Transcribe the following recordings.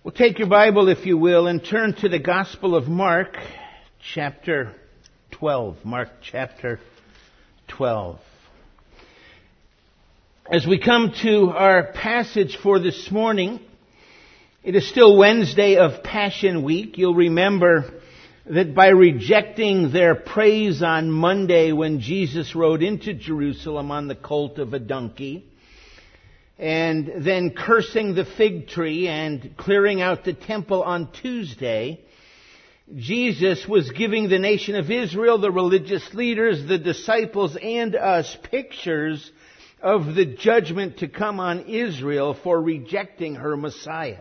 Well, take your Bible, if you will, and turn to the Gospel of Mark, chapter 12. Mark, chapter 12. As we come to our passage for this morning, it is still Wednesday of Passion Week. You'll remember that by rejecting their praise on Monday when Jesus rode into Jerusalem on the colt of a donkey, and then cursing the fig tree and clearing out the temple on Tuesday, Jesus was giving the nation of Israel, the religious leaders, the disciples, and us pictures of the judgment to come on Israel for rejecting her Messiah.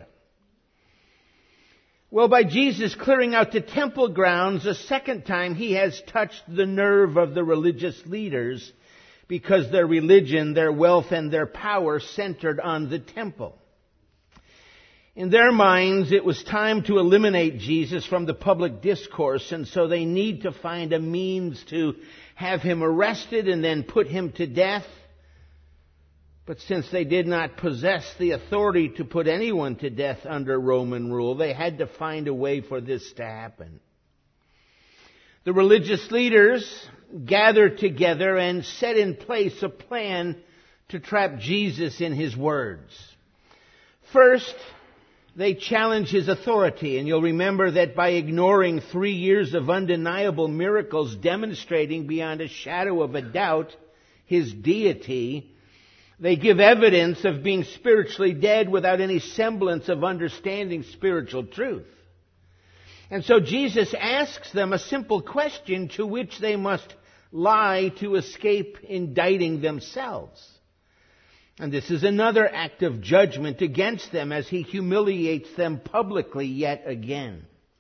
Well, by Jesus clearing out the temple grounds a second time, he has touched the nerve of the religious leaders because their religion, their wealth, and their power centered on the temple. In their minds, it was time to eliminate Jesus from the public discourse, and so they need to find a means to have him arrested and then put him to death. But since they did not possess the authority to put anyone to death under Roman rule, they had to find a way for this to happen. The religious leaders gathered together and set in place a plan to trap Jesus in his words. First, they challenged his authority, and you'll remember that by ignoring 3 years of undeniable miracles demonstrating beyond a shadow of a doubt his deity, they give evidence of being spiritually dead without any semblance of understanding spiritual truth. And so Jesus asks them a simple question to which they must lie to escape indicting themselves. And this is another act of judgment against them as he humiliates them publicly yet again.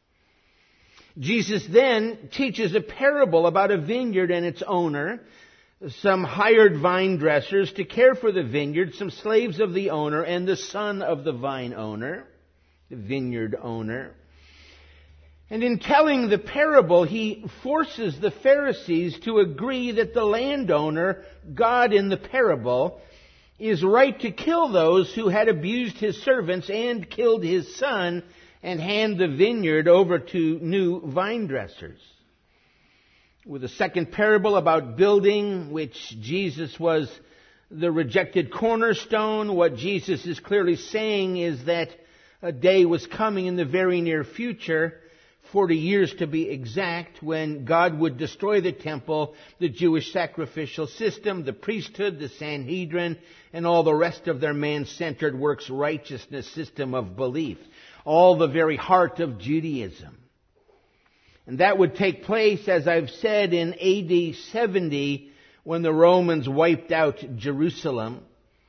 Jesus then teaches a parable about a vineyard and its owner, some hired vine dressers to care for the vineyard, some slaves of the owner, and the son of the vine owner, the vineyard owner. And in telling the parable, he forces the Pharisees to agree that the landowner, God in the parable, is right to kill those who had abused his servants and killed his son and hand the vineyard over to new vine dressers. With a second parable about building, which Jesus was the rejected cornerstone, what Jesus is clearly saying is that a day was coming in the very near future, 40 years to be exact, when God would destroy the temple, the Jewish sacrificial system, the priesthood, the Sanhedrin, and all the rest of their man-centered works righteousness system of belief. All the very heart of Judaism. And that would take place, as I've said, in AD 70, when the Romans wiped out Jerusalem.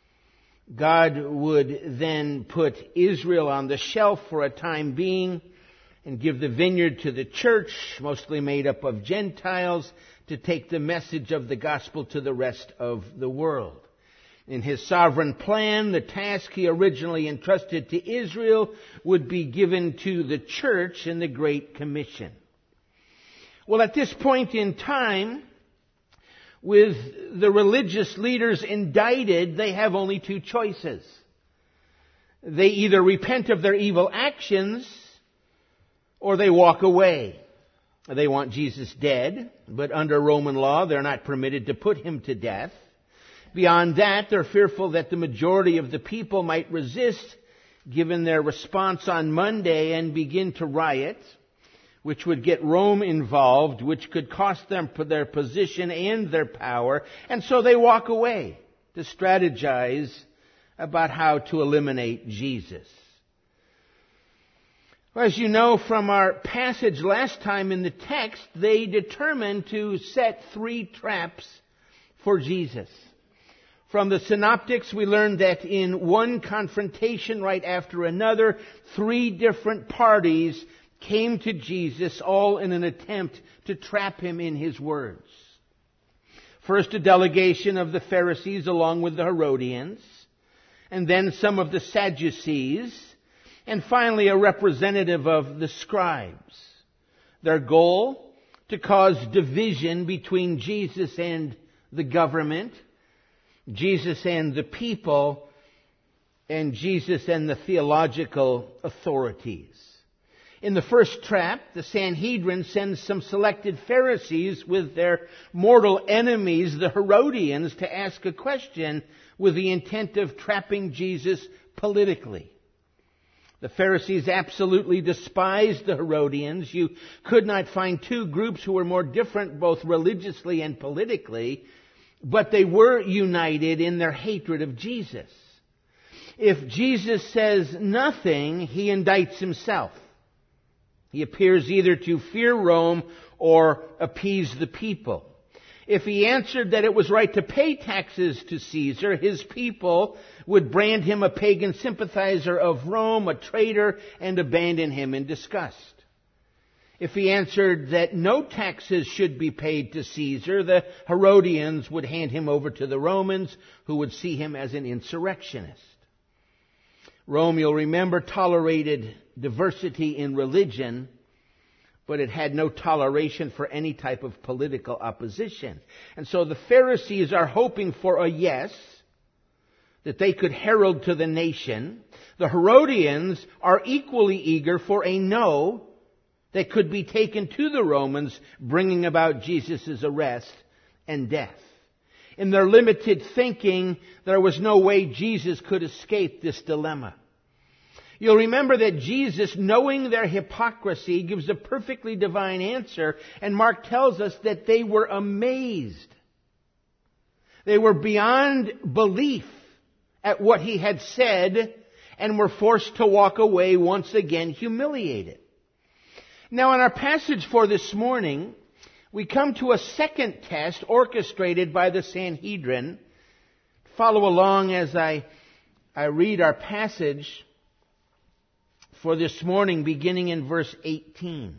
God would then put Israel on the shelf for a time being and give the vineyard to the church, mostly made up of Gentiles, to take the message of the gospel to the rest of the world. In his sovereign plan, the task he originally entrusted to Israel would be given to the church in the Great Commission. Well, at this point in time, with the religious leaders indicted, they have only two choices. They either repent of their evil actions, or they walk away. They want Jesus dead, but under Roman law, they're not permitted to put him to death. Beyond that, they're fearful that the majority of the people might resist, given their response on Monday, and begin to riot, which would get Rome involved, which could cost them their position and their power. And so they walk away to strategize about how to eliminate Jesus. As you know from our passage last time in the text, they determined to set 3 traps for Jesus. From the synoptics, we learned that in one confrontation right after another, 3 different parties came to Jesus, all in an attempt to trap him in his words. First, a delegation of the Pharisees along with the Herodians, and then some of the Sadducees, and finally a representative of the scribes. Their goal, to cause division between Jesus and the government, Jesus and the people, and Jesus and the theological authorities. In the first trap, the Sanhedrin sends some selected Pharisees with their mortal enemies, the Herodians, to ask a question with the intent of trapping Jesus politically. The Pharisees absolutely despised the Herodians. You could not find two groups who were more different both religiously and politically, but they were united in their hatred of Jesus. If Jesus says nothing, he indicts himself. He appears either to fear Rome or appease the people. If he answered that it was right to pay taxes to Caesar, his people would brand him a pagan sympathizer of Rome, a traitor, and abandon him in disgust. If he answered that no taxes should be paid to Caesar, the Herodians would hand him over to the Romans, who would see him as an insurrectionist. Rome, you'll remember, tolerated diversity in religion, but it had no toleration for any type of political opposition. And so the Pharisees are hoping for a yes that they could herald to the nation. The Herodians are equally eager for a no that could be taken to the Romans, bringing about Jesus' arrest and death. In their limited thinking, there was no way Jesus could escape this dilemma. You'll remember that Jesus, knowing their hypocrisy, gives a perfectly divine answer, and Mark tells us that they were amazed. They were beyond belief at what he had said and were forced to walk away once again humiliated. Now, in our passage for this morning, we come to a second test orchestrated by the Sanhedrin. Follow along as I read our passage for this morning, beginning in verse 18.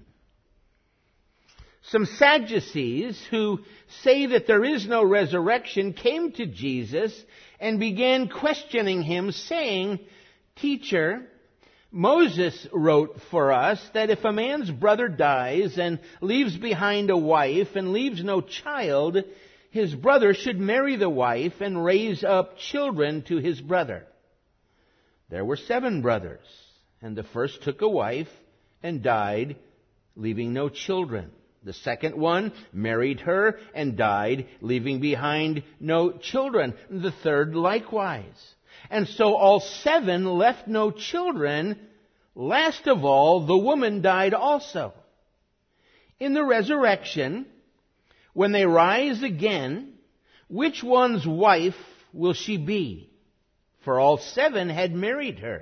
Some Sadducees who say that there is no resurrection came to Jesus and began questioning him, saying, "Teacher, Moses wrote for us that if a man's brother dies and leaves behind a wife and leaves no child, his brother should marry the wife and raise up children to his brother. There were 7 brothers, and the first took a wife and died, leaving no children. The second one married her and died, leaving behind no children. The third likewise. And so all 7 left no children. Last of all, the woman died also. In the resurrection, when they rise again, which one's wife will she be? For all 7 had married her."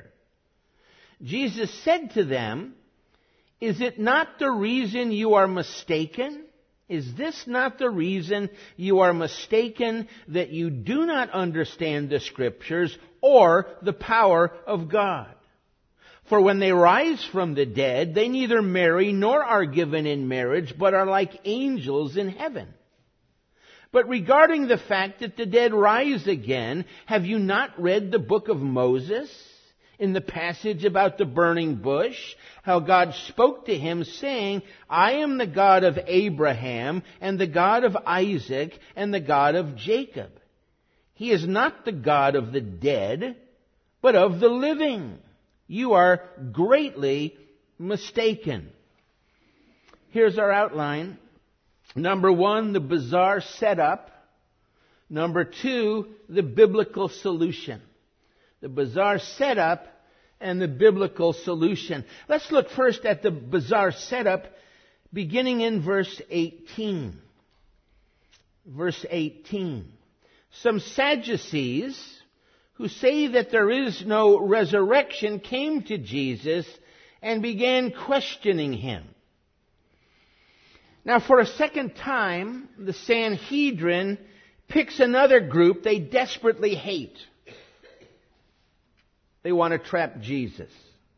Jesus said to them, "Is it not the reason you are mistaken? Is this not the reason you are mistaken, that you do not understand the Scriptures or the power of God? For when they rise from the dead, they neither marry nor are given in marriage, but are like angels in heaven. But regarding the fact that the dead rise again, have you not read the book of Moses? In the passage about the burning bush, how God spoke to him, saying, 'I am the God of Abraham, and the God of Isaac, and the God of Jacob.' He is not the God of the dead, but of the living. You are greatly mistaken." Here's our outline. Number 1, the bizarre setup. Number 2, the biblical solution. The bizarre setup and the biblical solution. Let's look first at the bizarre setup, beginning in verse 18. Verse 18. Some Sadducees who say that there is no resurrection came to Jesus and began questioning him. Now, for a second time, the Sanhedrin picks another group they desperately hate. They want to trap Jesus.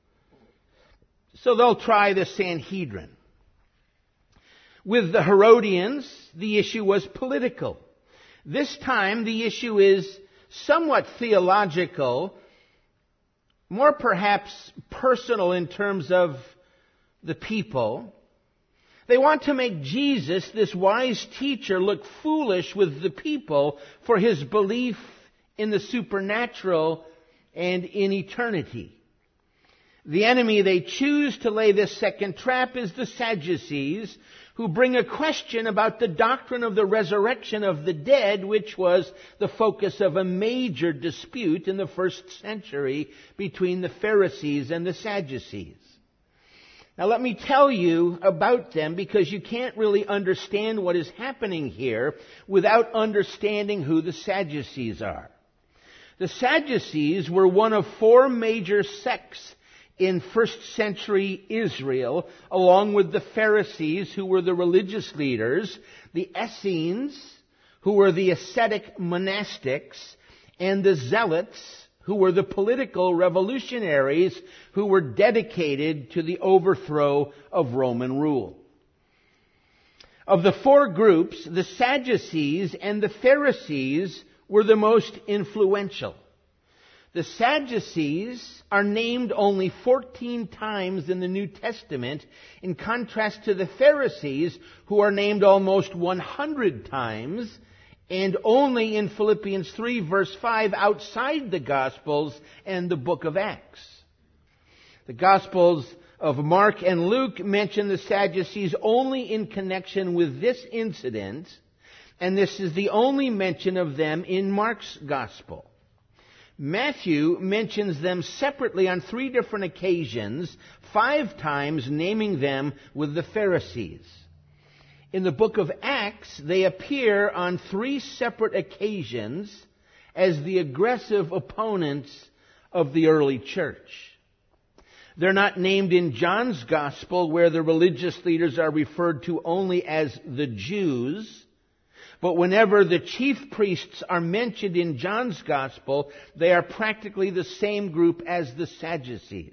So they'll try the Sanhedrin. With the Herodians, the issue was political. This time, the issue is somewhat theological, more perhaps personal in terms of the people. They want to make Jesus, this wise teacher, look foolish with the people for his belief in the supernatural and in eternity. The enemy they choose to lay this second trap is the Sadducees, who bring a question about the doctrine of the resurrection of the dead, which was the focus of a major dispute in the first century between the Pharisees and the Sadducees. Now let me tell you about them, because you can't really understand what is happening here without understanding who the Sadducees are. The Sadducees were one of four major sects in first century Israel, along with the Pharisees, who were the religious leaders, the Essenes, who were the ascetic monastics, and the Zealots, who were the political revolutionaries who were dedicated to the overthrow of Roman rule. Of the four groups, the Sadducees and the Pharisees were the most influential. The Sadducees are named only 14 times in the New Testament, in contrast to the Pharisees, who are named almost 100 times, and only in Philippians 3 verse 5 outside the Gospels and the book of Acts. The Gospels of Mark and Luke mention the Sadducees only in connection with this incident, and this is the only mention of them in Mark's Gospel. Matthew mentions them separately on 3 different occasions, 5 times naming them with the Pharisees. In the book of Acts, they appear on 3 separate occasions as the aggressive opponents of the early church. They're not named in John's Gospel, where the religious leaders are referred to only as the Jews. But whenever the chief priests are mentioned in John's Gospel, they are practically the same group as the Sadducees.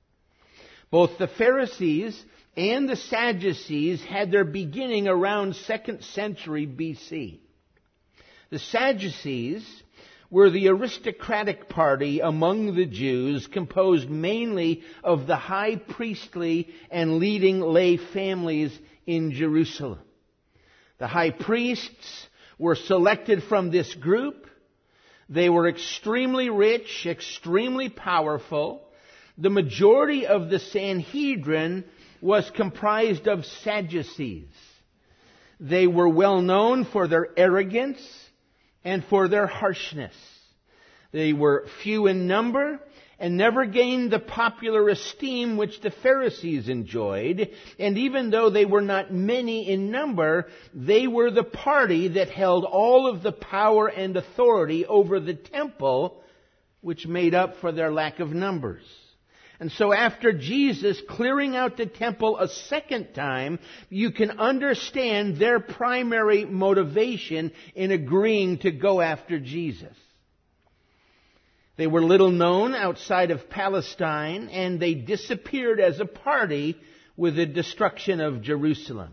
Both the Pharisees and the Sadducees had their beginning around 2nd century BC. The Sadducees were the aristocratic party among the Jews, composed mainly of the high priestly and leading lay families in Jerusalem. The high priests were selected from this group. They were extremely rich, extremely powerful. The majority of the Sanhedrin was comprised of Sadducees. They were well known for their arrogance and for their harshness. They were few in number and never gained the popular esteem which the Pharisees enjoyed. And even though they were not many in number, they were the party that held all of the power and authority over the temple, which made up for their lack of numbers. And so after Jesus clearing out the temple a second time, you can understand their primary motivation in agreeing to go after Jesus. They were little known outside of Palestine, and they disappeared as a party with the destruction of Jerusalem.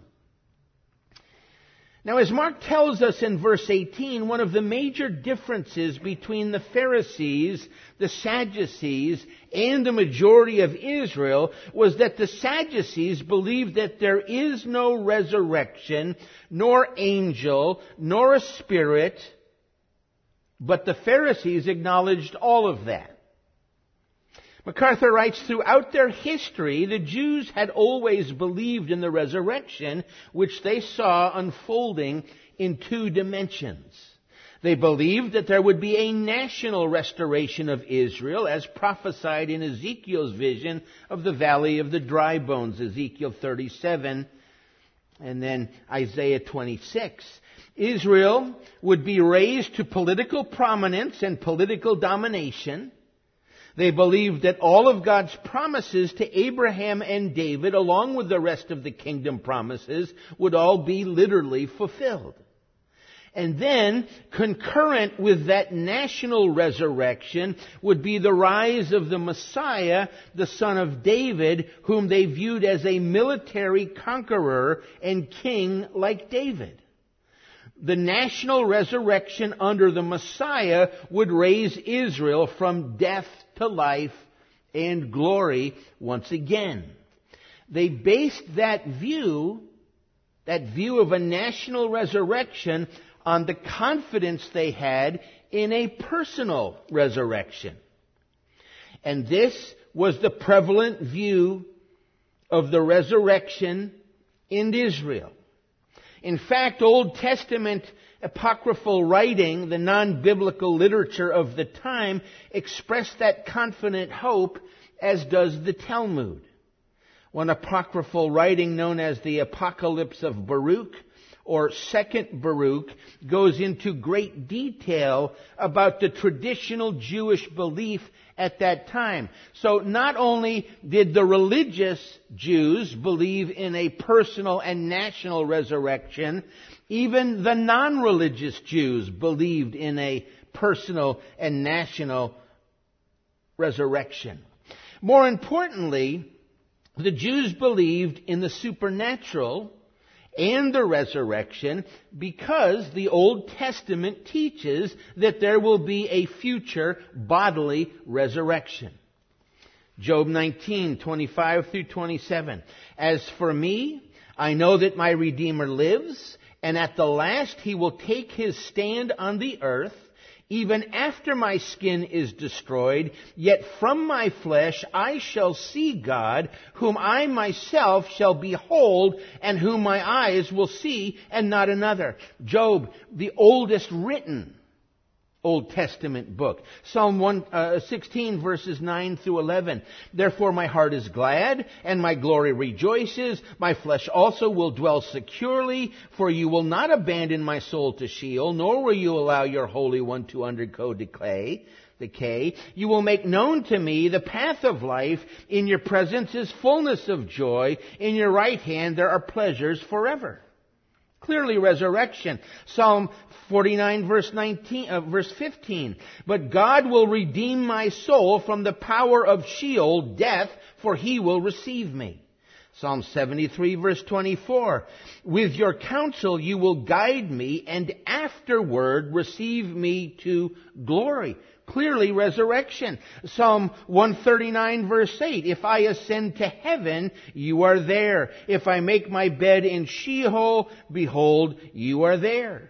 Now, as Mark tells us in verse 18, one of the major differences between the Pharisees, the Sadducees, and the majority of Israel was that the Sadducees believed that there is no resurrection, nor angel, nor a spirit, but the Pharisees acknowledged all of that. MacArthur writes, throughout their history, the Jews had always believed in the resurrection, which they saw unfolding in 2 dimensions. They believed that there would be a national restoration of Israel, as prophesied in Ezekiel's vision of the valley of the dry bones, Ezekiel 37, and then Isaiah 26. Israel would be raised to political prominence and political domination. They believed that all of God's promises to Abraham and David, along with the rest of the kingdom promises, would all be literally fulfilled. And then, concurrent with that national resurrection, would be the rise of the Messiah, the son of David, whom they viewed as a military conqueror and king like David. The national resurrection under the Messiah would raise Israel from death to life and glory once again. They based that view of a national resurrection, on the confidence they had in a personal resurrection. And this was the prevalent view of the resurrection in Israel. In fact, Old Testament apocryphal writing, the non-biblical literature of the time, expressed that confident hope, as does the Talmud. One apocryphal writing known as the Apocalypse of Baruch, or Second Baruch, goes into great detail about the traditional Jewish belief at that time. So not only did the religious Jews believe in a personal and national resurrection, even the non-religious Jews believed in a personal and national resurrection. More importantly, the Jews believed in the supernatural and the resurrection because the Old Testament teaches that there will be a future bodily resurrection. Job 19:25 through 27. As for me, I know that my Redeemer lives, and at the last he will take his stand on the earth. Even after my skin is destroyed, yet from my flesh I shall see God, whom I myself shall behold, and whom my eyes will see, and not another. Job, the oldest written Old Testament book. Psalm 16 verses 9 through 11. Therefore my heart is glad, and my glory rejoices. My flesh also will dwell securely, for you will not abandon my soul to Sheol, nor will you allow your Holy One to undergo decay. You will make known to me the path of life. In your presence is fullness of joy. In your right hand there are pleasures forever. Clearly resurrection. Psalm 49 verse 15. But God will redeem my soul from the power of Sheol, death, for he will receive me. Psalm 73 verse 24. With your counsel you will guide me, and afterward receive me to glory. Clearly resurrection. Psalm 139 verse 8. If I ascend to heaven, you are there. If I make my bed in Sheol, behold, you are there.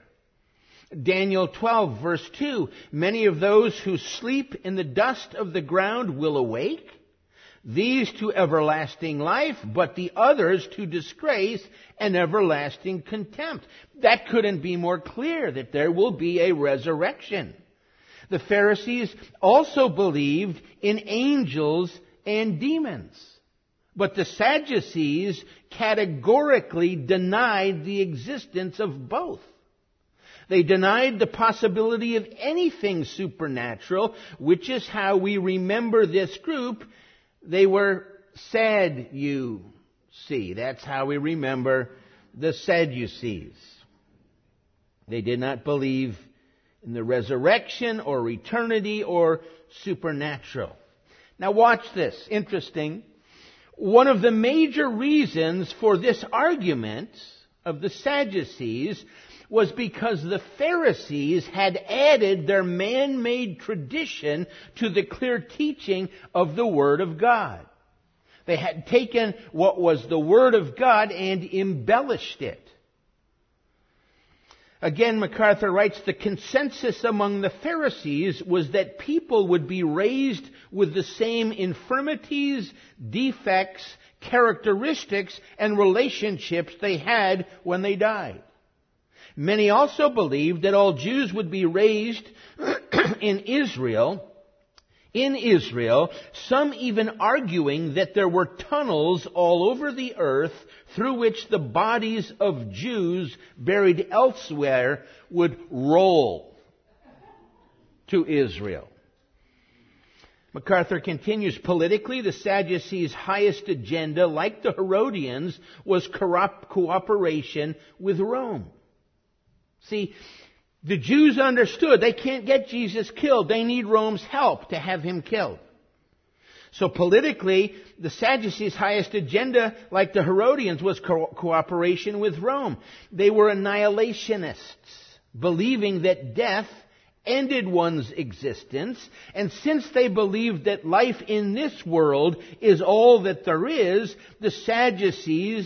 Daniel 12 verse 2. Many of those who sleep in the dust of the ground will awake. These to everlasting life, but the others to disgrace and everlasting contempt. That couldn't be more clear, that there will be a resurrection. The Pharisees also believed in angels and demons. But the Sadducees categorically denied the existence of both. They denied the possibility of anything supernatural, which is how we remember this group. They were Sadducees. That's how we remember the Sadducees. They did not believe in the resurrection or eternity or supernatural. Now watch this. Interesting. One of the major reasons for this argument of the Sadducees was because the Pharisees had added their man-made tradition to the clear teaching of the Word of God. They had taken what was the Word of God and embellished it. Again, MacArthur writes, the consensus among the Pharisees was that people would be raised with the same infirmities, defects, characteristics, and relationships they had when they died. Many also believed that all Jews would be raised in Israel, some even arguing that there were tunnels all over the earth through which the bodies of Jews buried elsewhere would roll to Israel. MacArthur continues, politically, the Sadducees' highest agenda, like the Herodians, was cooperation with Rome. See, the Jews understood they can't get Jesus killed. They need Rome's help to have him killed. So politically, the Sadducees' highest agenda, like the Herodians, was cooperation with Rome. They were annihilationists, believing that death ended one's existence. And since they believed that life in this world is all that there is, the Sadducees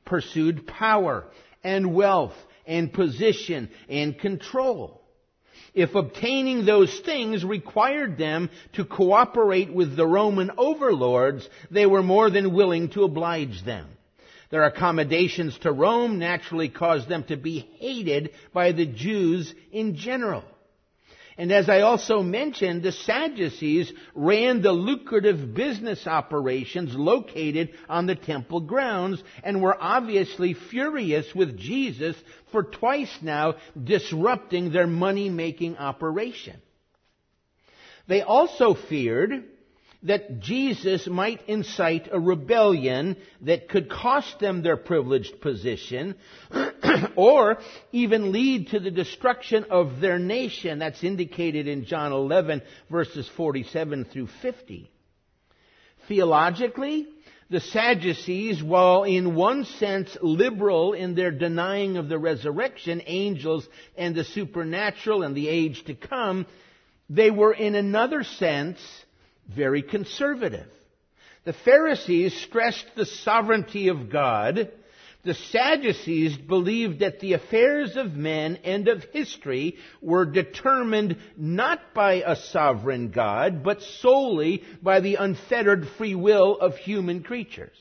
pursued power and wealth and position and control. if obtaining those things required them to cooperate with the Roman overlords, they were more than willing to oblige them. Their accommodations to Rome naturally caused them to be hated by the Jews in general. And as I also mentioned, the Sadducees ran the lucrative business operations located on the temple grounds and were obviously furious with Jesus for twice now disrupting their money-making operation. They also feared that Jesus might incite a rebellion that could cost them their privileged position or even lead to the destruction of their nation. That's indicated in John 11, verses 47 through 50. Theologically, the Sadducees, while in one sense liberal in their denying of the resurrection, angels, and the supernatural and the age to come, they were in another sense very conservative. The Pharisees stressed the sovereignty of God. The Sadducees believed that the affairs of men and of history were determined not by a sovereign God, but solely by the unfettered free will of human creatures.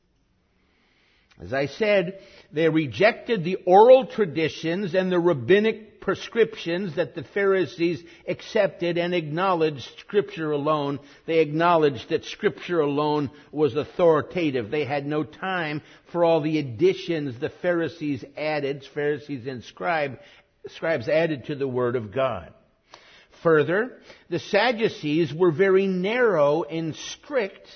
As I said, they rejected the oral traditions and the rabbinic prescriptions that the Pharisees accepted and acknowledged Scripture alone. They acknowledged that Scripture alone was authoritative. They had no time for all the additions the Pharisees and scribes added to the Word of God. Further, the Sadducees were very narrow and strict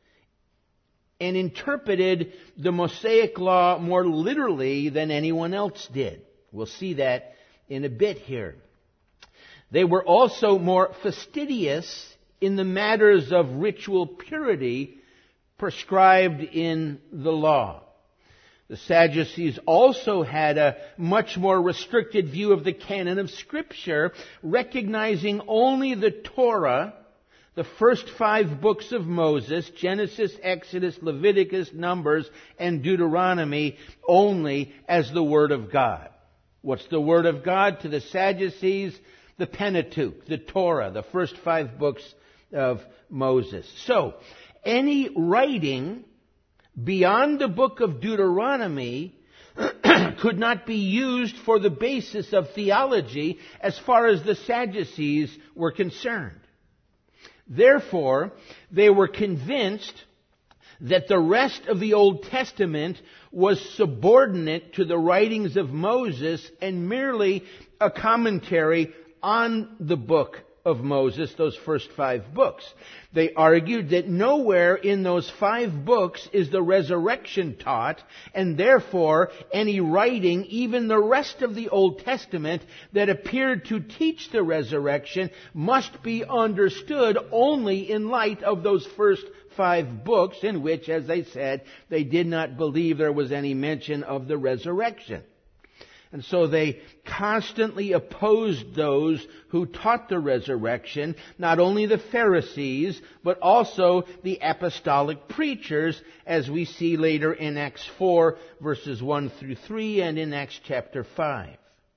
and interpreted the Mosaic law more literally than anyone else did. We'll see that in a bit here. They were also more fastidious in the matters of ritual purity prescribed in the law. The Sadducees also had a much more restricted view of the canon of Scripture, recognizing only the Torah, the first 5 books of Moses, Genesis, Exodus, Leviticus, Numbers, and Deuteronomy, only as the Word of God. What's the Word of God to the Sadducees? The Pentateuch, the Torah, the first 5 books of Moses. So, any writing beyond the book of Deuteronomy could not be used for the basis of theology as far as the Sadducees were concerned. Therefore, they were convinced that the rest of the Old Testament was subordinate to the writings of Moses and merely a commentary on the book of Moses, those first 5 books. They argued that nowhere in those 5 books is the resurrection taught, and therefore any writing, even the rest of the Old Testament, that appeared to teach the resurrection must be understood only in light of those first 5 books, in which, as I said, they did not believe there was any mention of the resurrection. And so they constantly opposed those who taught the resurrection, not only the Pharisees, but also the apostolic preachers, as we see later in Acts 4, verses 1 through 3, and in Acts chapter 5.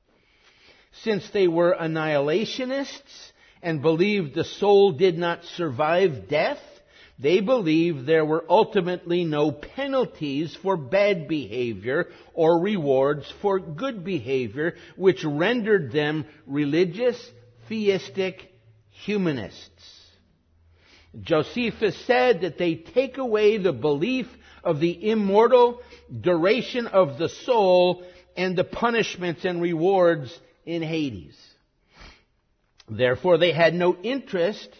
Since they were annihilationists and believed the soul did not survive death, they believed there were ultimately no penalties for bad behavior or rewards for good behavior, which rendered them religious, theistic humanists. Josephus said that they take away the belief of the immortal duration of the soul and the punishments and rewards in Hades. Therefore, they had no interest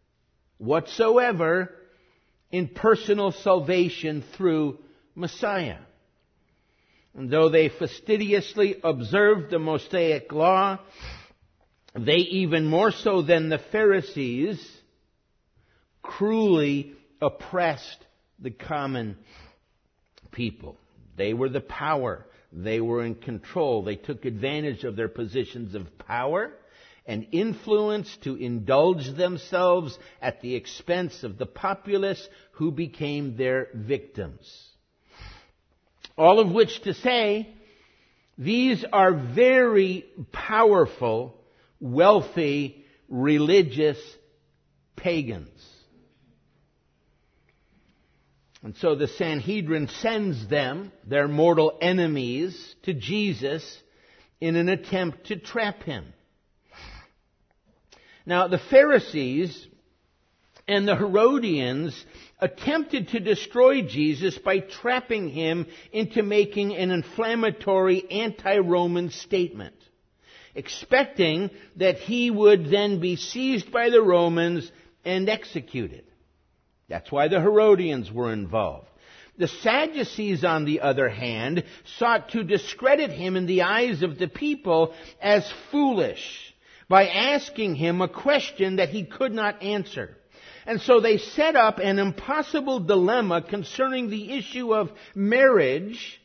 whatsoever in personal salvation through Messiah. And though they fastidiously observed the Mosaic law, they, even more so than the Pharisees, cruelly oppressed the common people. They were the power. They were in control. They took advantage of their positions of power and influence to indulge themselves at the expense of the populace, who became their victims. All of which to say, these are very powerful wealthy, religious pagans. And so the Sanhedrin sends them, their mortal enemies, to Jesus in an attempt to trap him. Now, the Pharisees and the Herodians attempted to destroy Jesus by trapping him into making an inflammatory anti-Roman statement, expecting that he would then be seized by the Romans and executed. That's why the Herodians were involved. The Sadducees, on the other hand, sought to discredit him in the eyes of the people as foolish by asking him a question that he could not answer. And so they set up an impossible dilemma concerning the issue of marriage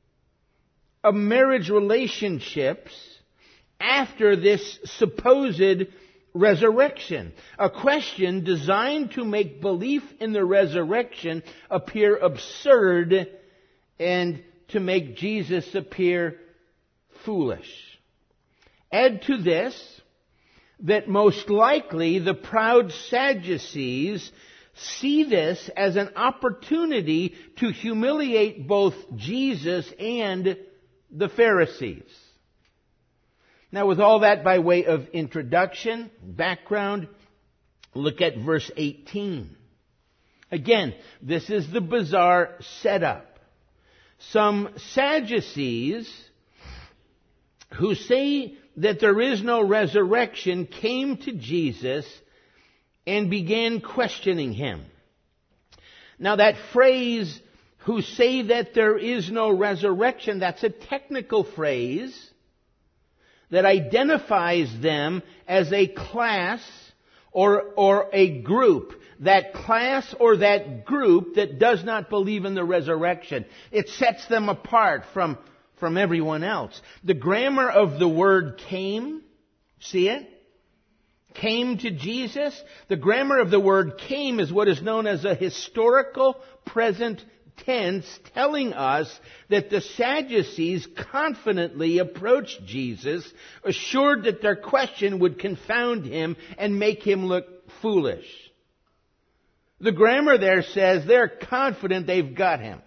relationships after this supposed resurrection. A question designed to make belief in the resurrection appear absurd and to make Jesus appear foolish. Add to this that most likely the proud Sadducees see this as an opportunity to humiliate both Jesus and the Pharisees. Now, with all that by way of introduction, background, look at verse 18. Again, this is the bizarre setup. Some Sadducees who say that there is no resurrection came to Jesus and began questioning him. Now, that phrase, who say that there is no resurrection, that's a technical phrase that identifies them as a class or a group. That class or that group that does not believe in the resurrection. It sets them apart from everyone else. The grammar of the word came, see it? Came to Jesus. The grammar of the word came is what is known as a historical present tense, telling us that the Sadducees confidently approached Jesus, assured that their question would confound him and make him look foolish. The grammar there says they're confident they've got him.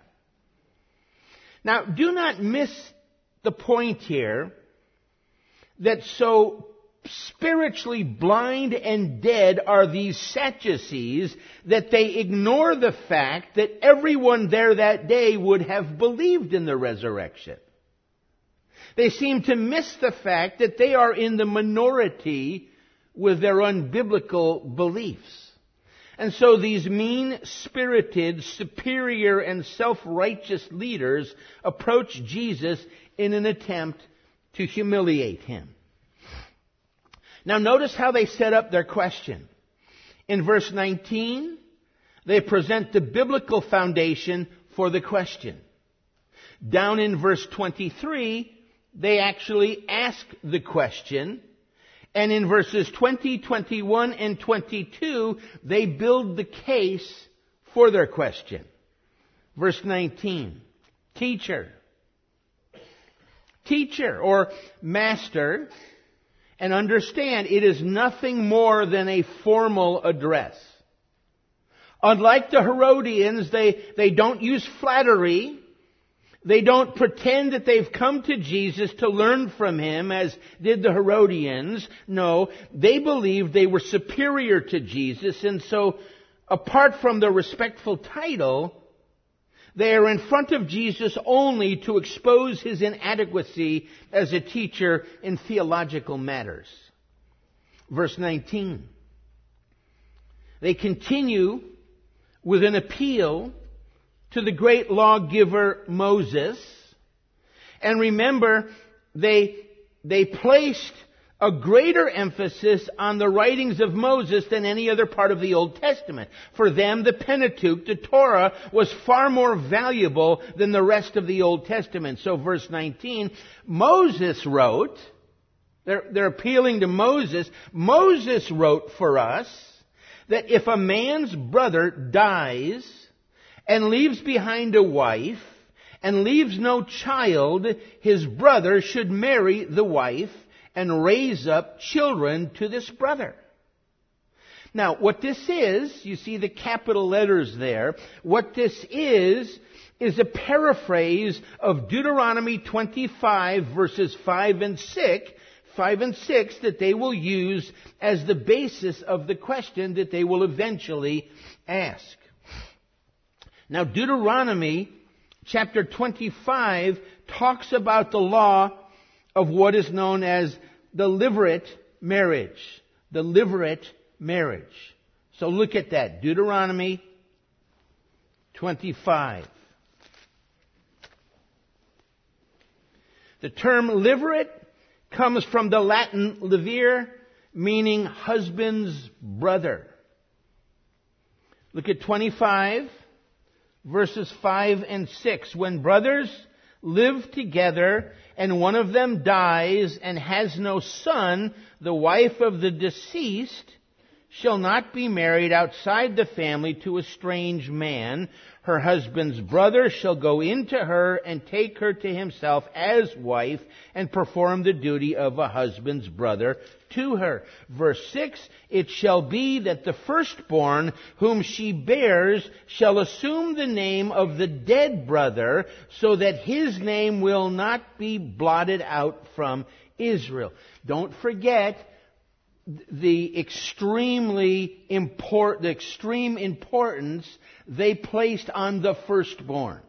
Now, do not miss the point here that so spiritually blind and dead are these Sadducees that they ignore the fact that everyone there that day would have believed in the resurrection. They seem to miss the fact that they are in the minority with their unbiblical beliefs. And so these mean-spirited, superior, and self-righteous leaders approach Jesus in an attempt to humiliate him. Now notice how they set up their question. In verse 19, they present the biblical foundation for the question. Down in verse 23, they actually ask the question. And in verses 20, 21, and 22, they build the case for their question. Verse 19, teacher, or master, and understand it is nothing more than a formal address. Unlike the Herodians, they don't use flattery. They don't pretend that they've come to Jesus to learn from him as did the Herodians. No, they believed they were superior to Jesus, and so apart from the respectful title, they are in front of Jesus only to expose his inadequacy as a teacher in theological matters. Verse 19. They continue with an appeal to the great lawgiver Moses. And remember, they placed a greater emphasis on the writings of Moses than any other part of the Old Testament. For them, the Pentateuch, the Torah, was far more valuable than the rest of the Old Testament. So verse 19, Moses wrote, they're appealing to Moses. Moses wrote for us that if a man's brother dies and leaves behind a wife and leaves no child, his brother should marry the wife and raise up children to this brother. Now, what this is, you see the capital letters there, what this is a paraphrase of Deuteronomy 25 verses 5 and 6 that they will use as the basis of the question that they will eventually ask. Now, Deuteronomy chapter 25 talks about the law of what is known as the levirate marriage. The levirate marriage. So look at that. Deuteronomy 25. The term levirate comes from the Latin levir, meaning husband's brother. Look at 25, verses 5 and 6. When brothers live together and one of them dies and has no son, the wife of the deceased shall not be married outside the family to a strange man. Her husband's brother shall go into her and take her to himself as wife and perform the duty of a husband's brother to her. Verse 6, it shall be that the firstborn whom she bears shall assume the name of the dead brother, so that his name will not be blotted out from Israel. Don't forget the extreme importance they placed on the firstborn.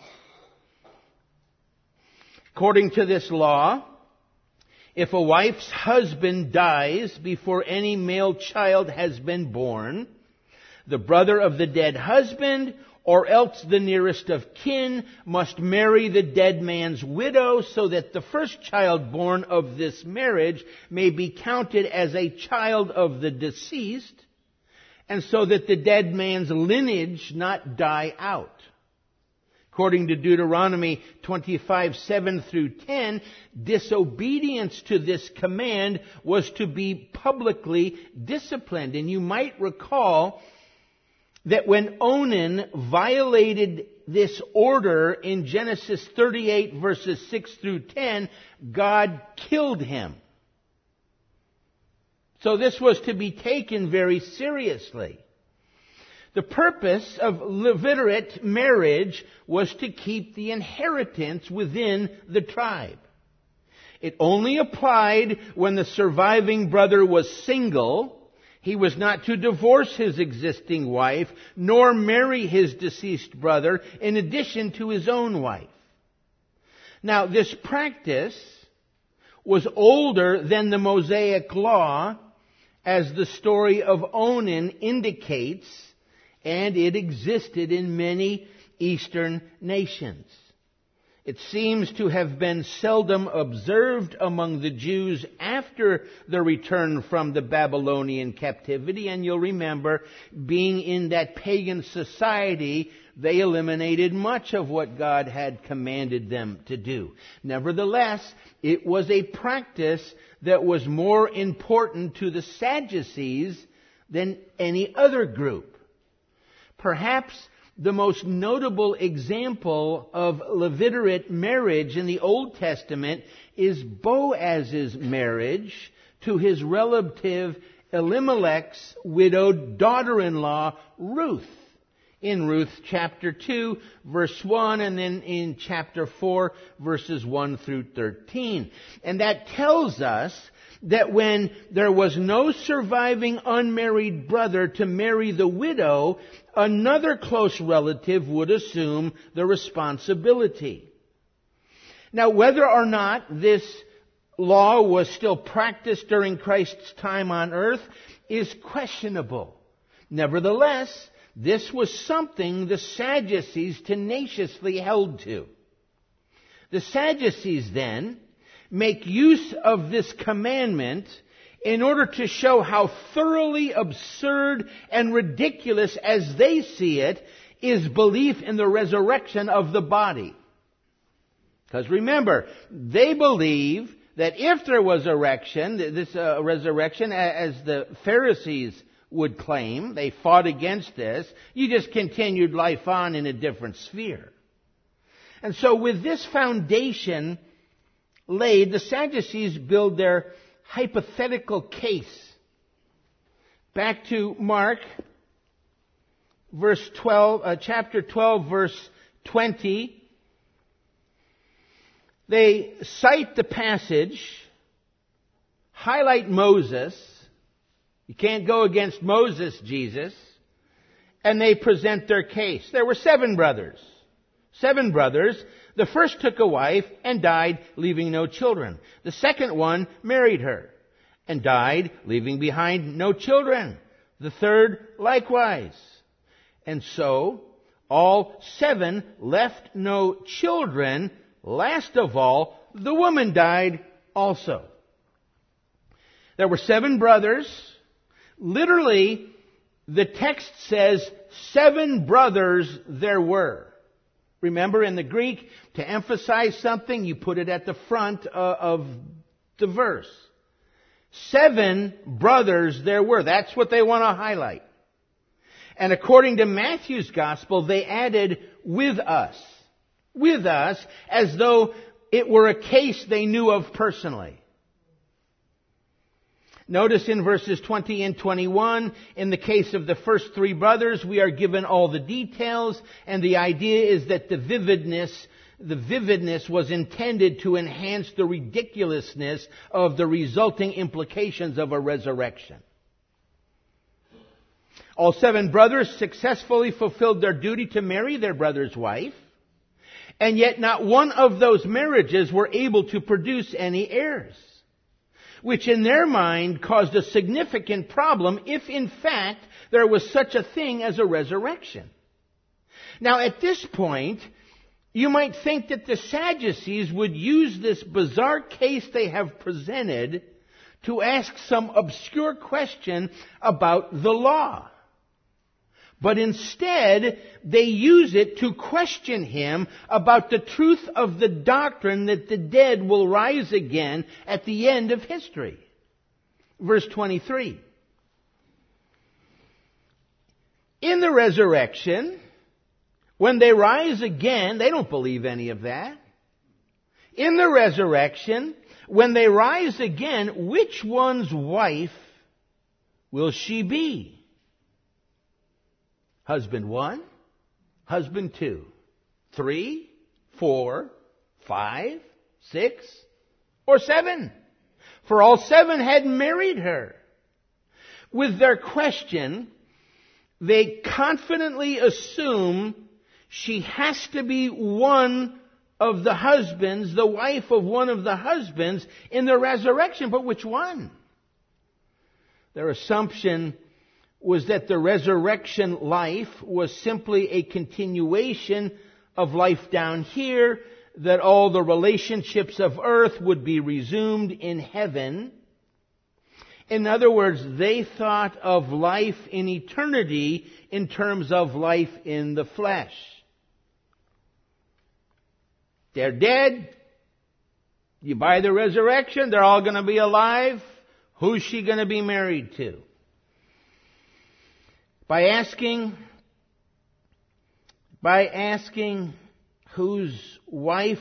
According to this law, if a wife's husband dies before any male child has been born, the brother of the dead husband or else the nearest of kin must marry the dead man's widow, so that the first child born of this marriage may be counted as a child of the deceased, and so that the dead man's lineage not die out. According to Deuteronomy 25, 7 through 10, disobedience to this command was to be publicly disciplined. And you might recall that when Onan violated this order in Genesis 38 verses 6 through 10, God killed him. So this was to be taken very seriously. The purpose of levirate marriage was to keep the inheritance within the tribe. It only applied when the surviving brother was single. He was not to divorce his existing wife, nor marry his deceased brother in addition to his own wife. Now, this practice was older than the Mosaic law, as the story of Onan indicates, and it existed in many Eastern nations. It seems to have been seldom observed among the Jews after the return from the Babylonian captivity. And you'll remember, being in that pagan society, they eliminated much of what God had commanded them to do. Nevertheless, it was a practice that was more important to the Sadducees than any other group. Perhaps the most notable example of levirate marriage in the Old Testament is Boaz's marriage to his relative Elimelech's widowed daughter-in-law, Ruth. In Ruth chapter 2, verse 1, and then in chapter 4, verses 1 through 13. And that tells us that when there was no surviving unmarried brother to marry the widow, another close relative would assume the responsibility. Now, whether or not this law was still practiced during Christ's time on earth is questionable. Nevertheless, this was something the Sadducees tenaciously held to. The Sadducees then make use of this commandment in order to show how thoroughly absurd and ridiculous, as they see it, is belief in the resurrection of the body. Because remember, they believe that if there was resurrection, as the Pharisees would claim, they fought against this, you just continued life on in a different sphere. And so with this foundation laid, the Sadducees build their hypothetical case. Back to Mark, chapter 12, verse 20. They cite the passage, highlight Moses. You can't go against Moses, Jesus. And they present their case. There were 7 brothers. 7 brothers. The first took a wife and died, leaving no children. The second one married her and died, leaving behind no children. The third likewise. And so, all 7 left no children. Last of all, the woman died also. There were 7 brothers. Literally, the text says 7 brothers there were. Remember, in the Greek, to emphasize something, you put it at the front of the verse. 7 brothers there were. That's what they want to highlight. And according to Matthew's gospel, they added with us, as though it were a case they knew of personally. Notice in verses 20 and 21, in the case of the first 3 brothers, we are given all the details, and the idea is that the vividness was intended to enhance the ridiculousness of the resulting implications of a resurrection. All 7 brothers successfully fulfilled their duty to marry their brother's wife, and yet not one of those marriages were able to produce any heirs, which in their mind caused a significant problem if in fact there was such a thing as a resurrection. Now at this point, you might think that the Sadducees would use this bizarre case they have presented to ask some obscure question about the law. But instead, they use it to question him about the truth of the doctrine that the dead will rise again at the end of history. Verse 23. In the resurrection, when they rise again, they don't believe any of that. In the resurrection, when they rise again, which one's wife will she be? Husband 1, husband 2, 3, 4, 5, 6, or 7. For all 7 had married her. With their question, they confidently assume she has to be one of the husbands, the wife of one of the husbands in the resurrection. But which one? Their assumption was that the resurrection life was simply a continuation of life down here, that all the relationships of earth would be resumed in heaven. In other words, they thought of life in eternity in terms of life in the flesh. They're dead. You buy the resurrection, they're all going to be alive. Who's she going to be married to? By asking whose wife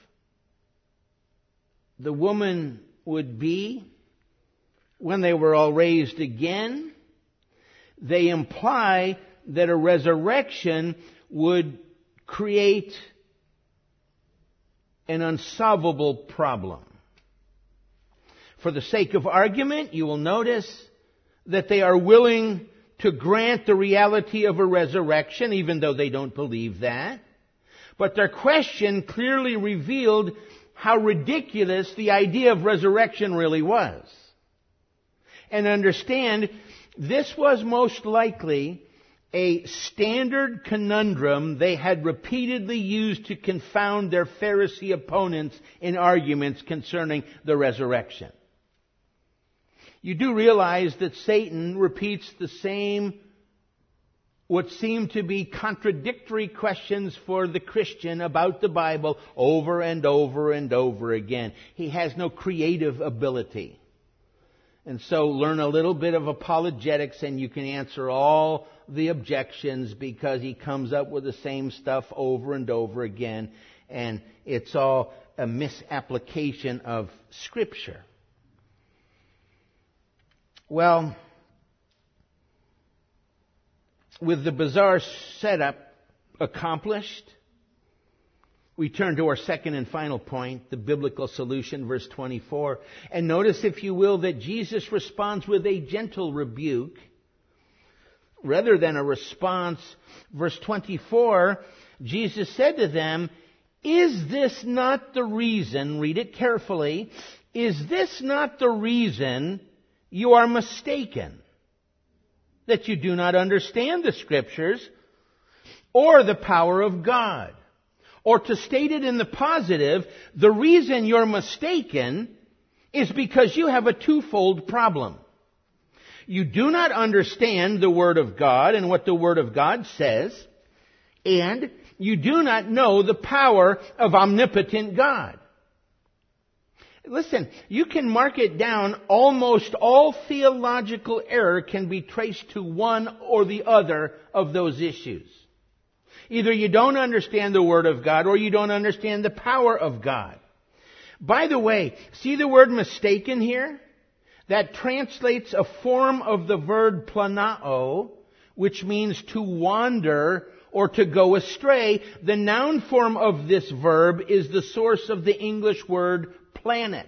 the woman would be when they were all raised again, they imply that a resurrection would create an unsolvable problem. For the sake of argument, you will notice that they are willing to grant the reality of a resurrection, even though they don't believe that. But their question clearly revealed how ridiculous the idea of resurrection really was. And understand, this was most likely a standard conundrum they had repeatedly used to confound their Pharisee opponents in arguments concerning the resurrection. You do realize that Satan repeats the same, what seem to be contradictory questions for the Christian about the Bible over and over and over again. He has no creative ability. And so learn a little bit of apologetics and you can answer all the objections, because he comes up with the same stuff over and over again. And it's all a misapplication of Scripture. Well, with the bizarre setup accomplished, we turn to our second and final point, the biblical solution, verse 24. And notice, if you will, that Jesus responds with a gentle rebuke rather than a response. Verse 24, Jesus said to them, "Is this not the reason," read it carefully, "is this not the reason you are mistaken, that you do not understand the Scriptures or the power of God?" Or to state it in the positive, the reason you're mistaken is because you have a twofold problem. You do not understand the Word of God and what the Word of God says, and you do not know the power of omnipotent God. Listen, you can mark it down. Almost all theological error can be traced to one or the other of those issues. Either you don't understand the Word of God or you don't understand the power of God. By the way, see the word mistaken here? That translates a form of the verb planao, which means to wander or to go astray. The noun form of this verb is the source of the English word planet.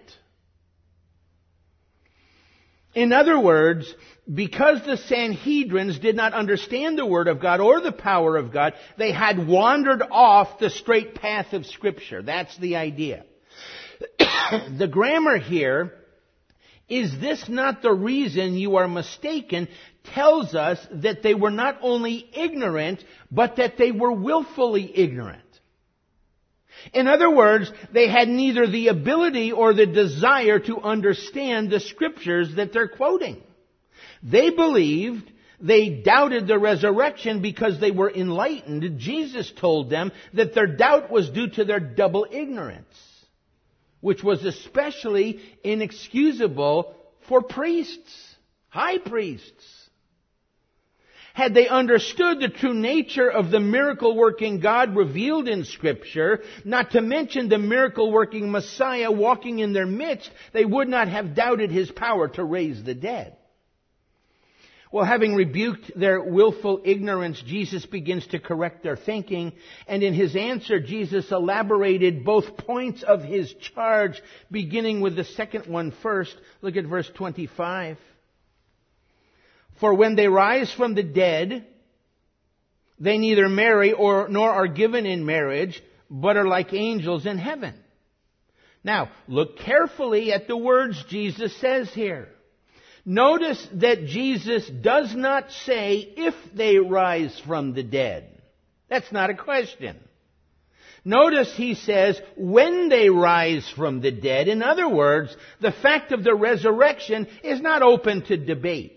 In other words, because the Sanhedrins did not understand the Word of God or the power of God, they had wandered off the straight path of Scripture. That's the idea. The grammar here, "Is this not the reason you are mistaken?" tells us that they were not only ignorant, but that they were willfully ignorant. In other words, they had neither the ability or the desire to understand the Scriptures that they're quoting. They believed, they doubted the resurrection because they were enlightened. Jesus told them that their doubt was due to their double ignorance, which was especially inexcusable for priests, high priests. Had they understood the true nature of the miracle-working God revealed in Scripture, not to mention the miracle-working Messiah walking in their midst, they would not have doubted His power to raise the dead. Well, having rebuked their willful ignorance, Jesus begins to correct their thinking. And in His answer, Jesus elaborated both points of His charge, beginning with the second one first. Look at verse 25. "For when they rise from the dead, they neither marry nor are given in marriage, but are like angels in heaven." Now, look carefully at the words Jesus says here. Notice that Jesus does not say if they rise from the dead. That's not a question. Notice He says when they rise from the dead. In other words, the fact of the resurrection is not open to debate.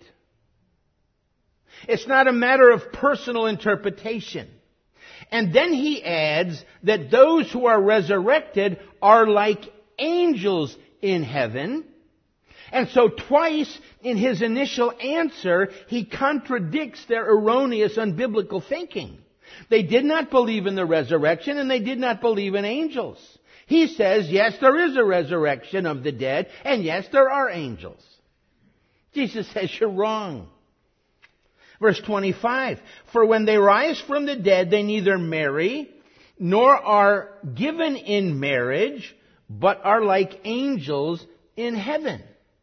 It's not a matter of personal interpretation. And then He adds that those who are resurrected are like angels in heaven. And so twice in His initial answer, He contradicts their erroneous, unbiblical thinking. They did not believe in the resurrection, and they did not believe in angels. He says, yes, there is a resurrection of the dead, and yes, there are angels. Jesus says, you're wrong. Verse 25, "For when they rise from the dead, they neither marry nor are given in marriage, but are like angels in heaven."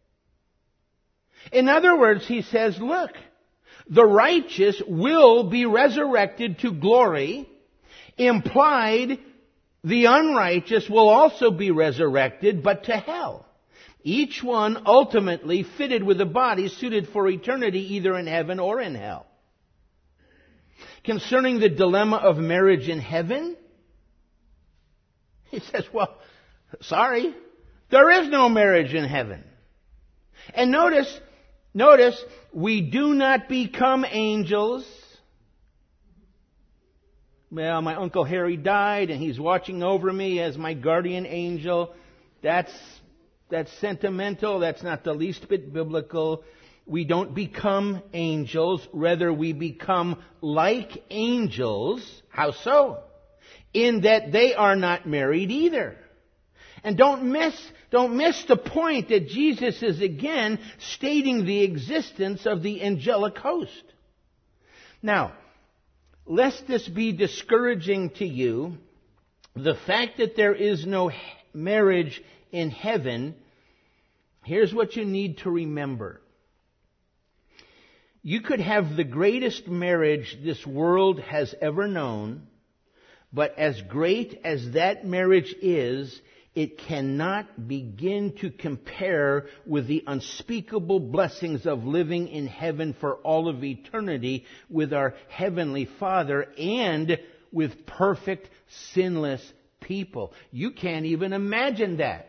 In other words, He says, look, the righteous will be resurrected to glory. Implied, the unrighteous will also be resurrected, but to hell. Each one ultimately fitted with a body suited for eternity, either in heaven or in hell. Concerning the dilemma of marriage in heaven, He says, well, sorry, there is no marriage in heaven. And notice, we do not become angels. Well, my Uncle Harry died and he's watching over me as my guardian angel. That's sentimental. That's not the least bit biblical. We don't become angels. Rather, we become like angels. How so? In that they are not married either. And don't miss the point that Jesus is again stating the existence of the angelic host. Now, lest this be discouraging to you, the fact that there is no marriage in heaven, here's what you need to remember. You could have the greatest marriage this world has ever known, but as great as that marriage is, it cannot begin to compare with the unspeakable blessings of living in heaven for all of eternity with our Heavenly Father and with perfect, sinless people. You can't even imagine that.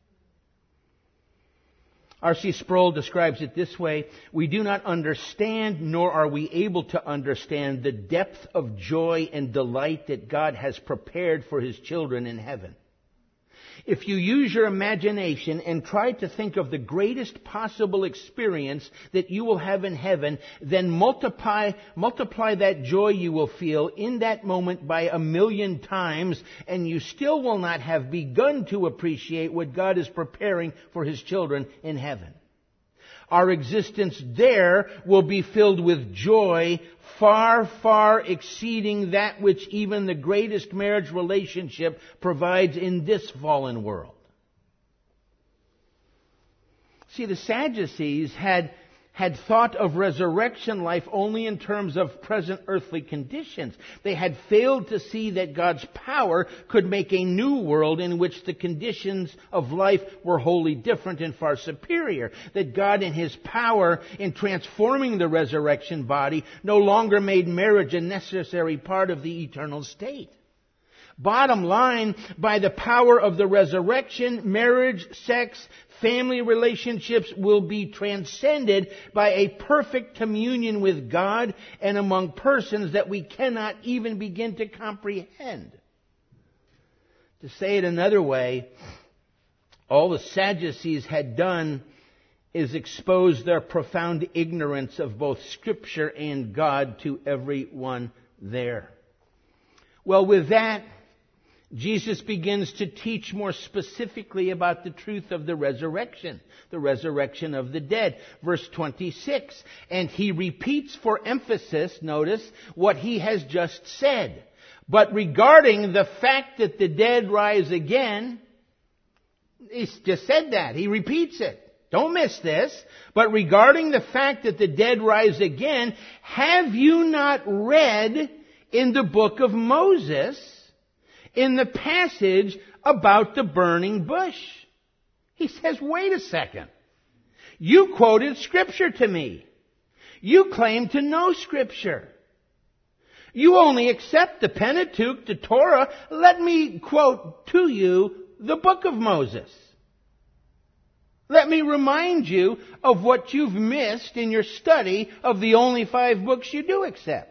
R.C. Sproul describes it this way: we do not understand, nor are we able to understand, the depth of joy and delight that God has prepared for His children in heaven. If you use your imagination and try to think of the greatest possible experience that you will have in heaven, then multiply that joy you will feel in that moment by 1,000,000 times, and you still will not have begun to appreciate what God is preparing for His children in heaven. Our existence there will be filled with joy far, far exceeding that which even the greatest marriage relationship provides in this fallen world. See, the Sadducees had thought of resurrection life only in terms of present earthly conditions. They had failed to see that God's power could make a new world in which the conditions of life were wholly different and far superior. That God in His power in transforming the resurrection body no longer made marriage a necessary part of the eternal state. Bottom line, by the power of the resurrection, marriage, sex, family relationships will be transcended by a perfect communion with God and among persons that we cannot even begin to comprehend. To say it another way, all the Sadducees had done is expose their profound ignorance of both Scripture and God to everyone there. Well, with that, Jesus begins to teach more specifically about the truth of the resurrection of the dead. Verse 26, and He repeats for emphasis, notice, what He has just said. But regarding the fact that the dead rise again, He's just said that. He repeats it. Don't miss this. But regarding the fact that the dead rise again, have you not read in the book of Moses, in the passage about the burning bush? He says, wait a second. You quoted Scripture to me. You claim to know Scripture. You only accept the Pentateuch, the Torah. Let me quote to you the book of Moses. Let me remind you of what you've missed in your study of the only 5 books you do accept.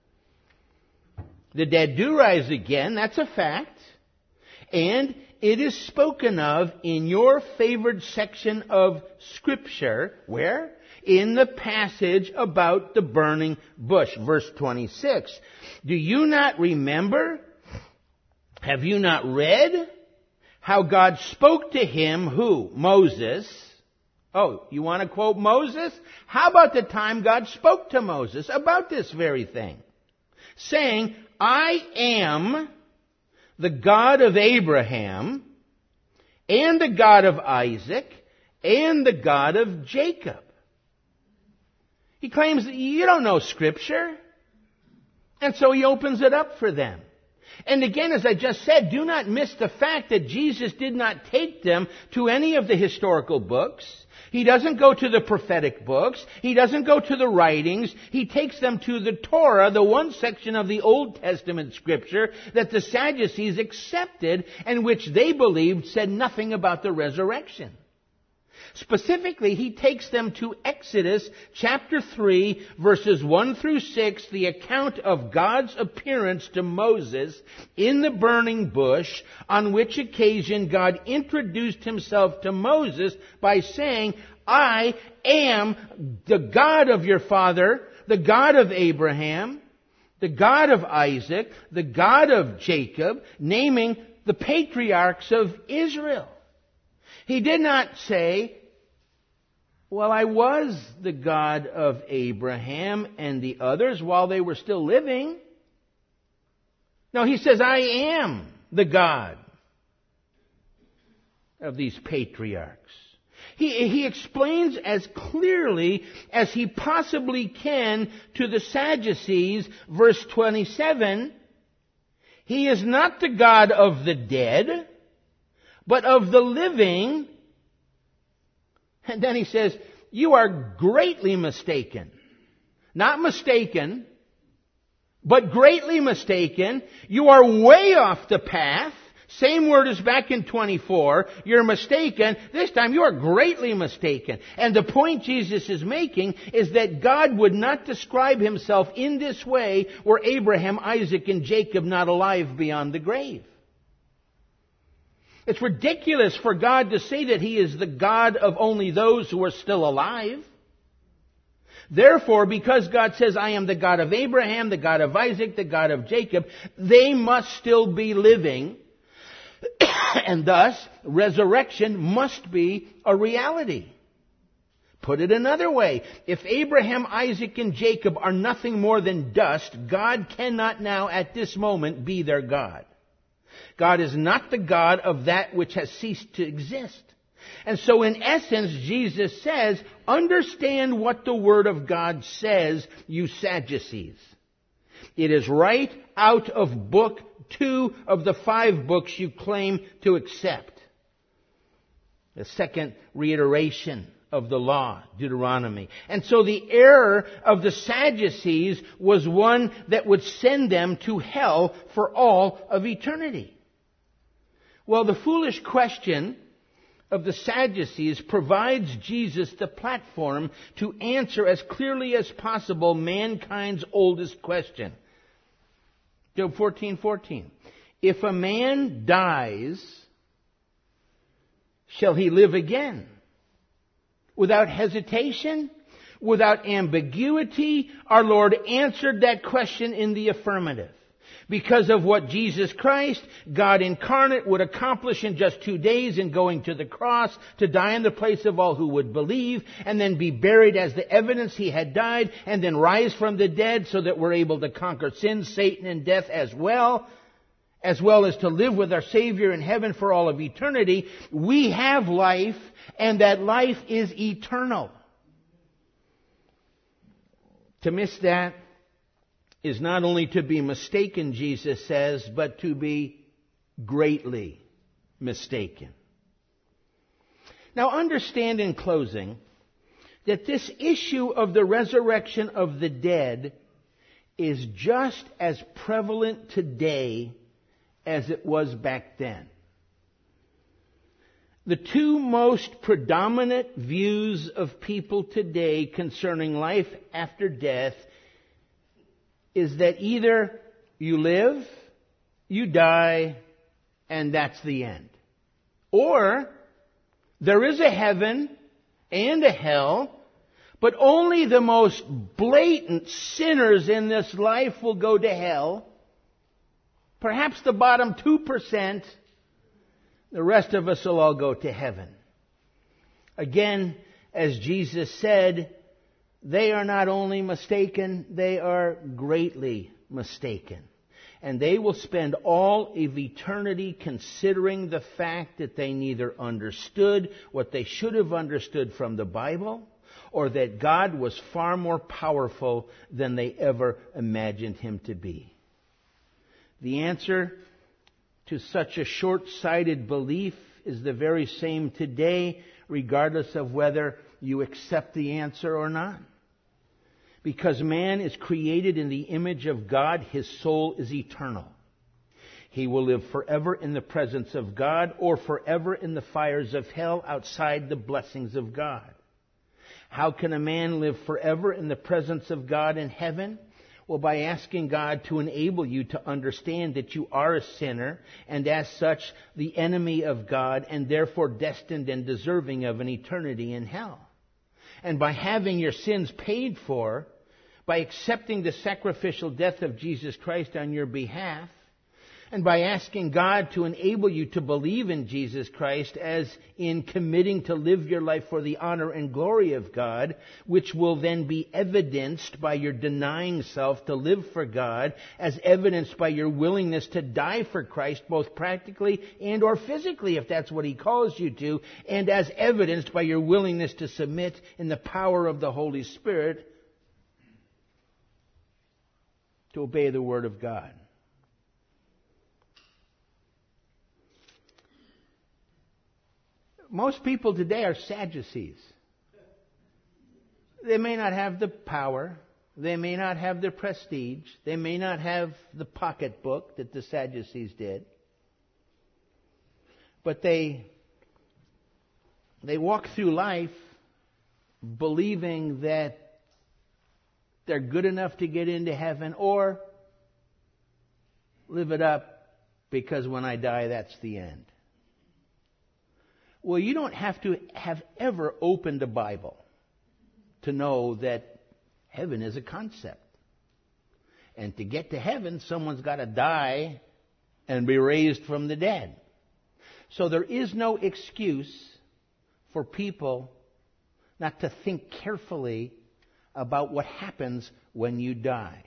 The dead do rise again, that's a fact. And it is spoken of in your favored section of Scripture. Where? In the passage about the burning bush. Verse 26. Do you not remember? Have you not read how God spoke to him, who? Moses. Oh, you want to quote Moses? How about the time God spoke to Moses about this very thing? Saying, I am the God of Abraham, and the God of Isaac, and the God of Jacob. He claims that you don't know Scripture. And so he opens it up for them. And again, as I just said, do not miss the fact that Jesus did not take them to any of the historical books. He doesn't go to the prophetic books. He doesn't go to the writings. He takes them to the Torah, the one section of the Old Testament Scripture that the Sadducees accepted and which they believed said nothing about the resurrection. Specifically, he takes them to Exodus chapter 3, verses 1 through 6, the account of God's appearance to Moses in the burning bush, on which occasion God introduced himself to Moses by saying, I am the God of your father, the God of Abraham, the God of Isaac, the God of Jacob, naming the patriarchs of Israel. He did not say, well, I was the God of Abraham and the others while they were still living. No, he says, I am the God of these patriarchs. He explains as clearly as he possibly can to the Sadducees, verse 27, he is not the God of the dead, but of the living. And then he says, you are greatly mistaken. Not mistaken, but greatly mistaken. You are way off the path. Same word as back in 24. You're mistaken. This time you are greatly mistaken. And the point Jesus is making is that God would not describe himself in this way were Abraham, Isaac, and Jacob not alive beyond the grave. It's ridiculous for God to say that he is the God of only those who are still alive. Therefore, because God says, I am the God of Abraham, the God of Isaac, the God of Jacob, they must still be living. And thus, resurrection must be a reality. Put it another way, if Abraham, Isaac, and Jacob are nothing more than dust, God cannot now at this moment be their God. God is not the God of that which has ceased to exist. And so in essence, Jesus says, understand what the Word of God says, you Sadducees. It is right out of book 2 of the 5 books you claim to accept. The second reiteration of the law, Deuteronomy. And so the error of the Sadducees was one that would send them to hell for all of eternity. Well, the foolish question of the Sadducees provides Jesus the platform to answer as clearly as possible mankind's oldest question. Job 14:14. If a man dies, shall he live again? Without hesitation, without ambiguity, our Lord answered that question in the affirmative. Because of what Jesus Christ, God incarnate, would accomplish in just 2 days in going to the cross to die in the place of all who would believe, and then be buried as the evidence he had died, and then rise from the dead so that we're able to conquer sin, Satan, and death as well as to live with our Savior in heaven for all of eternity. We have life, and that life is eternal. To miss that is not only to be mistaken, Jesus says, but to be greatly mistaken. Now understand in closing that this issue of the resurrection of the dead is just as prevalent today as it was back then. The two most predominant views of people today concerning life after death is that either you live, you die, and that's the end. Or there is a heaven and a hell, but only the most blatant sinners in this life will go to hell. Perhaps the bottom 2%, the rest of us will all go to heaven. Again, as Jesus said, they are not only mistaken, they are greatly mistaken. And they will spend all of eternity considering the fact that they neither understood what they should have understood from the Bible, or that God was far more powerful than they ever imagined him to be. The answer to such a short-sighted belief is the very same today, regardless of whether you accept the answer or not. Because man is created in the image of God, his soul is eternal. He will live forever in the presence of God or forever in the fires of hell outside the blessings of God. How can a man live forever in the presence of God in heaven? Well, by asking God to enable you to understand that you are a sinner and as such the enemy of God and therefore destined and deserving of an eternity in hell. And by having your sins paid for by accepting the sacrificial death of Jesus Christ on your behalf, and by asking God to enable you to believe in Jesus Christ, as in committing to live your life for the honor and glory of God, which will then be evidenced by your denying self to live for God, as evidenced by your willingness to die for Christ, both practically and or physically, if that's what He calls you to, and as evidenced by your willingness to submit in the power of the Holy Spirit to obey the Word of God. Most people today are Sadducees. They may not have the power. They may not have the prestige. They may not have the pocketbook that the Sadducees did. But they walk through life believing that they're good enough to get into heaven, or live it up because when I die, that's the end. Well, you don't have to have ever opened a Bible to know that heaven is a concept. And to get to heaven, someone's got to die and be raised from the dead. So there is no excuse for people not to think carefully about what happens when you die.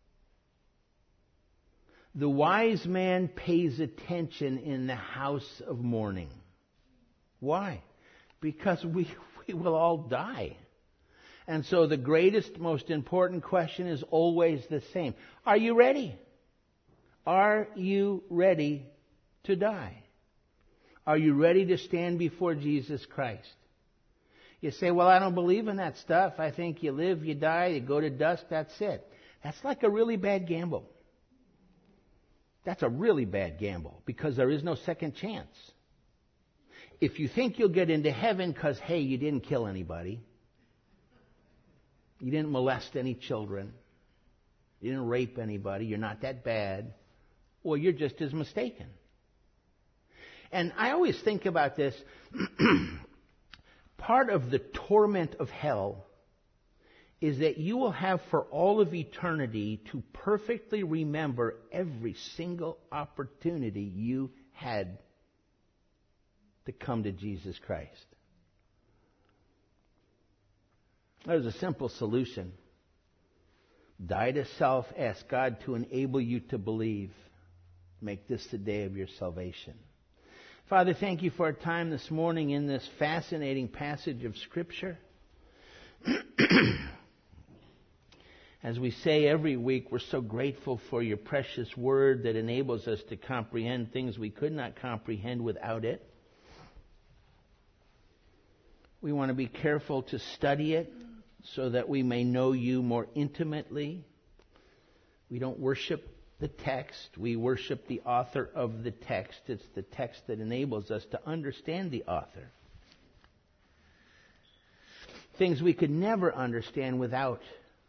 The wise man pays attention in the house of mourning. Why? Because we will all die. And so the greatest, most important question is always the same. Are you ready? Are you ready to die? Are you ready to stand before Jesus Christ? You say, well, I don't believe in that stuff. I think you live, you die, you go to dust, that's it. That's like a really bad gamble. That's a really bad gamble, because there is no second chance. If you think you'll get into heaven because, hey, you didn't kill anybody, you didn't molest any children, you didn't rape anybody, you're not that bad, well, you're just as mistaken. And I always think about this. Part of the torment of hell is that you will have for all of eternity to perfectly remember every single opportunity you had to come to Jesus Christ. There's a simple solution. Die to self, ask God to enable you to believe. Make this the day of your salvation. Father, thank you for our time this morning in this fascinating passage of Scripture. As we say every week, we're so grateful for your precious word that enables us to comprehend things we could not comprehend without it. We want to be careful to study it so that we may know you more intimately. We don't worship the text. We worship the author of the text. It's the text that enables us to understand the author. Things we could never understand without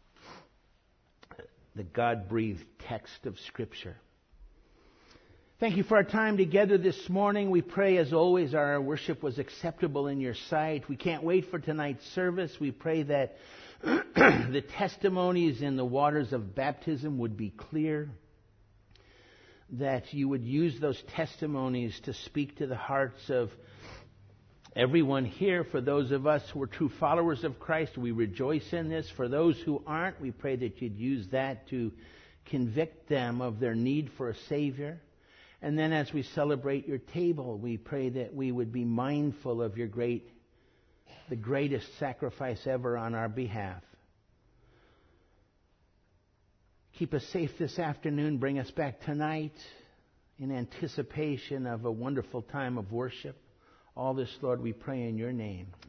the God-breathed text of Scripture. Thank you for our time together this morning. We pray, as always, our worship was acceptable in your sight. We can't wait for tonight's service. We pray that the testimonies in the waters of baptism would be clear, that you would use those testimonies to speak to the hearts of everyone here. For those of us who are true followers of Christ, we rejoice in this. For those who aren't, we pray that you'd use that to convict them of their need for a Savior. And then as we celebrate your table, we pray that we would be mindful of the greatest sacrifice ever on our behalf. Keep us safe this afternoon. Bring us back tonight in anticipation of a wonderful time of worship. All this, Lord, we pray in your name.